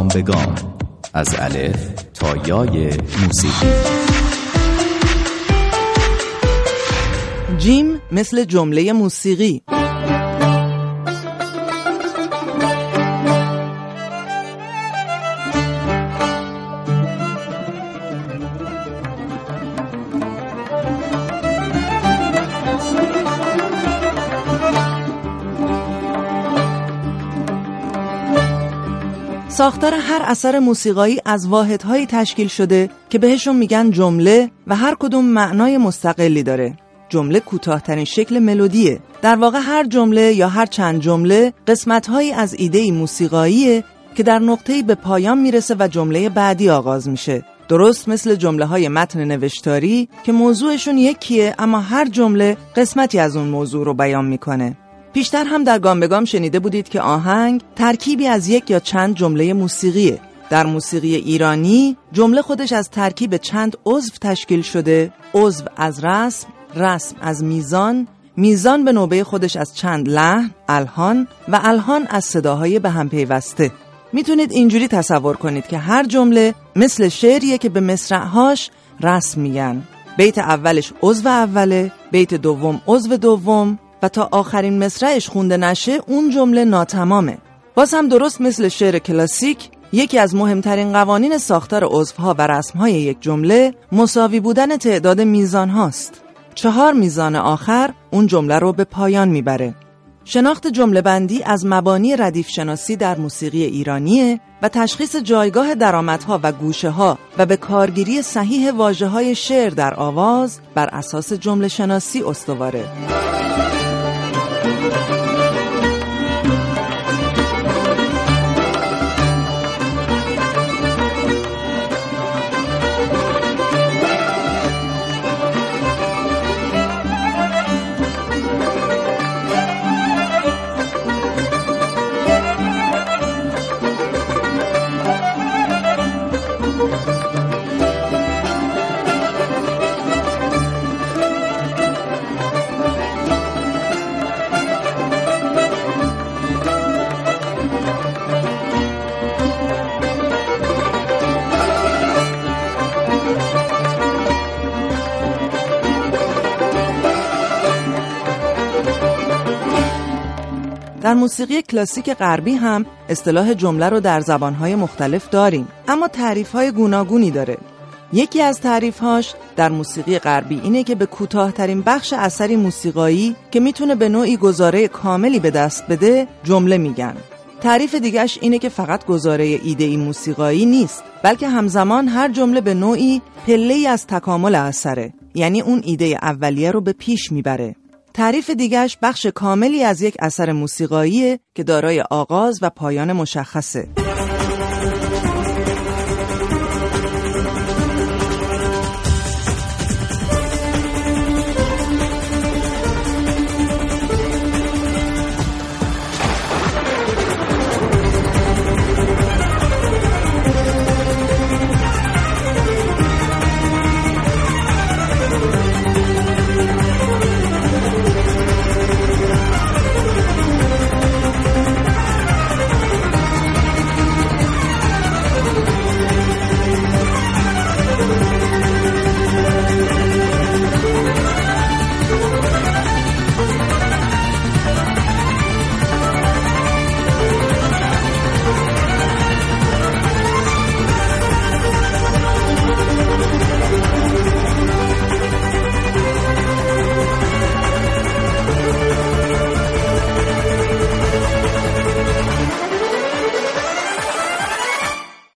گام به گام، از الف تا یای موسیقی. جیم مثل جمله موسیقی. ساختار هر اثر موسیقایی از واحدهایی تشکیل شده که بهشون میگن جمله و هر کدوم معنای مستقلی داره. جمله کوتاه‌ترین شکل ملودیه. در واقع هر جمله یا هر چند جمله قسمت‌هایی از ایده موسیقاییه که در نقطه‌ای به پایان میرسه و جمله بعدی آغاز میشه. درست مثل جمله‌های متن نوشتاری که موضوعشون یکیه اما هر جمله قسمتی از اون موضوع رو بیان میکنه. پیشتر هم در گام به گام شنیده بودید که آهنگ ترکیبی از یک یا چند جمله موسیقیه. در موسیقی ایرانی جمله خودش از ترکیب چند عضو تشکیل شده. عضو از رسم، رسم از میزان، میزان به نوبه خودش از چند لحن، الحان و الحان از صداهای به هم پیوسته. میتونید اینجوری تصور کنید که هر جمله مثل شعریه که به مصرع‌هاش رسم میگن. بیت اولش عضو اوله، بیت دوم عضو دوم و تا آخرین مصرعش خونده نشه اون جمله ناتمامه. باز هم درست مثل شعر کلاسیک، یکی از مهمترین قوانین ساختار عضوها و رسمهای یک جمله مساوی بودن تعداد میزان هاست. 4 میزان آخر اون جمله رو به پایان میبره. شناخت جمله بندی از مبانی ردیف شناسی در موسیقی ایرانیه و تشخیص جایگاه درآمدها و گوشه‌ها و به کارگیری صحیح واژه‌های شعر در آواز بر اساس جمله شناسی استواره. در موسیقی کلاسیک غربی هم اصطلاح جمله رو در زبانهای مختلف داریم، اما تعریف‌های گوناگونی داره. یکی از تعریف‌هاش در موسیقی غربی اینه که به کوتاه‌ترین بخش اثری موسیقایی که میتونه به نوعی گزاره کاملی به دست بده جمله میگن. تعریف دیگه‌اش اینه که فقط گزاره ایده‌ای موسیقایی نیست، بلکه همزمان هر جمله به نوعی پله‌ای از تکامل اثره، یعنی اون ایده اولیه رو به پیش میبره. تعریف دیگه‌اش بخش کاملی از یک اثر موسیقاییه که دارای آغاز و پایان مشخصه.